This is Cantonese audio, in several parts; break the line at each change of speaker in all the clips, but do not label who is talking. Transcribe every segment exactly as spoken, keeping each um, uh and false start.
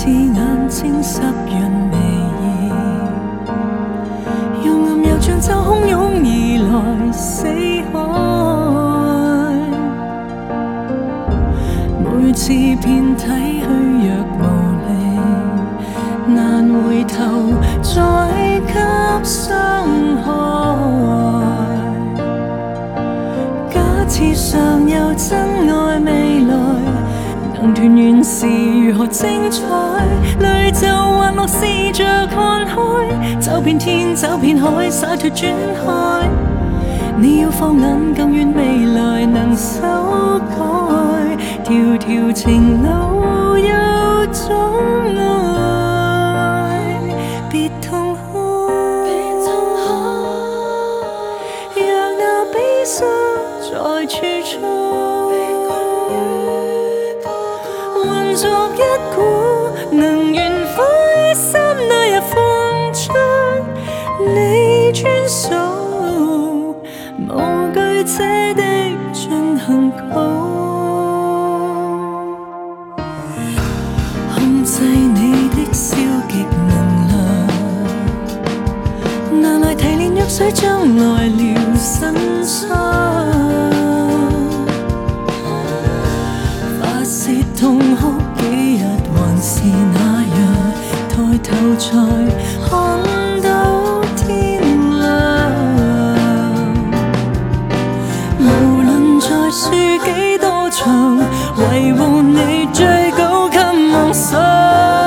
似眼睛湿润微熱，幽暗又像驟洶湧而來死海。每次遍體虛弱無力，難回頭再給傷害。假設尚有真愛未來，能團圓時如何精彩？淚就滑落試着看開，走遍天走遍海，灑脱轉開。你要放眼更遠未來能修改，條條情路有種愛，別痛開，讓那悲傷在處處混作一股，能懸灰心那日放出你專屬無懼者的進行曲，控制你的消極能量，拿來提煉藥水將來療身傷。發泄痛哭幾日還是那樣，抬頭才看到天亮。無論再輸幾多場，維護你最高級夢想。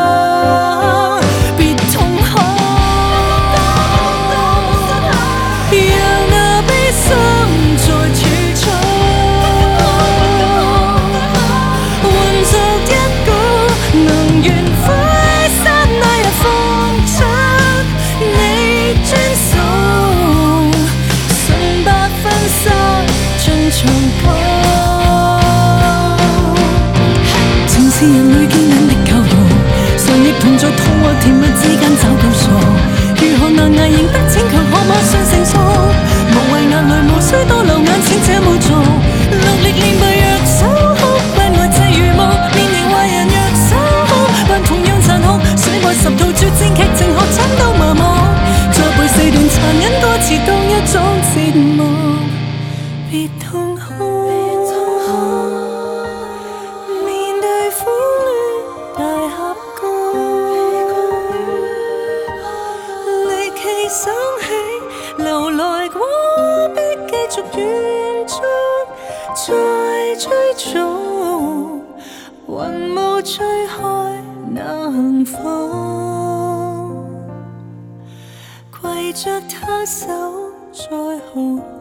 情是人類堅忍的教導，常亦同在痛或甜蜜之間找救贖。如何難捱仍得逞強，可馬上成熟？無謂眼淚無需多流，眼前這無助。落力練敗若手哭，關愛際如霧。面型壞人若手哭，還同樣殘酷。水外十套絕戰劇情，學慘到麻木。再背四段殘忍歌詞當一種折磨，別痛哭。想起流來過，必繼續遠足，再追逐雲霧吹開那幸福，攜着他手再豪。